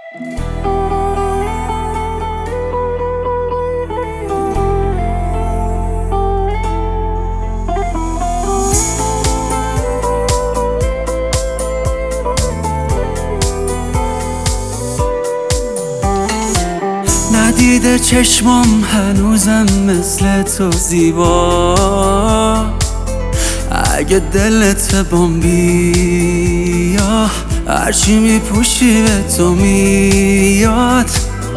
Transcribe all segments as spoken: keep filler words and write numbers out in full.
ندیده چشمام هنوزم مثل تو زیبا. اگه دلت بامبیا هرچی میپوشی به تو میاد.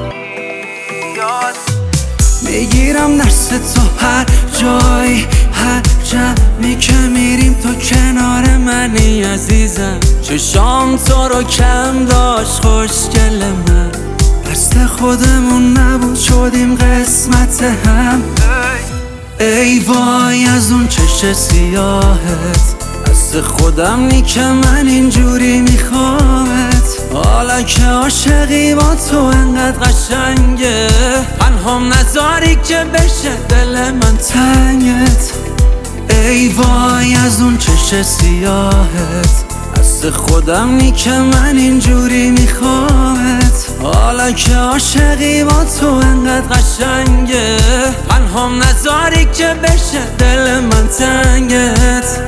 میگیرم درس تو هر جای هر جمعی که میریم تو کنار منی عزیزم. چشام تو رو کم داشت خوشگل من، دست خودمون نبود شدیم قسمت هم. ای وای از اون چش سیاهت، دست خودم نی که من اینجوری میخوامت. حالا که عاشقی با تو انقدر قشنگه، تنهام نذاری که بشه دل من تنگت. ای وای از اون چش سیاهت، دست خودم نی که من اینجوری میخوامت. حالا که عاشقی با تو انقدر قشنگه، تنهام نذاری که بشه دل من تنگت.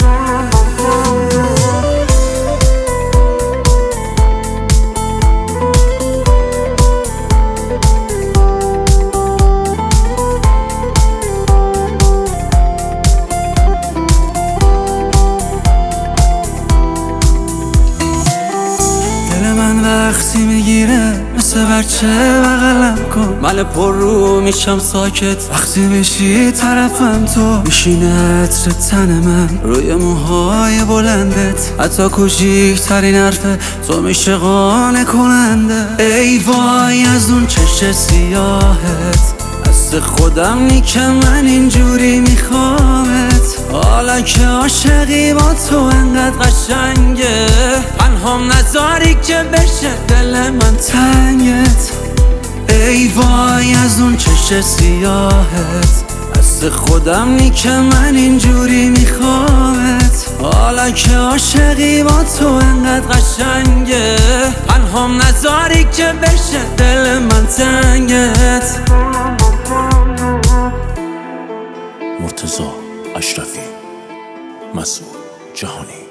وقتی میگیره مثل بچه بغلم کن، من پر رو میشم ساکت وقتی بشی طرفم. تو میشینه عطر تن من روی موهای بلندت، حتی کوچیکترین حرفه تو میشه قانع کننده. ای وای از اون چش سیاهت، دست خودم نی که من اینجوری میخوامت. حالا که عاشقی با تو انقدر قشنگه، تنهام نذاری که بشه دل من تنگت. ای وای از اون چش سیاهت، دست خودم نی که من اینجوری میخوامت. حالا که عاشقی با تو انقدر قشنگه، تنهام نذاری که بشه دل من تنگت. مرتضی اشرفی، مسعود جهانی.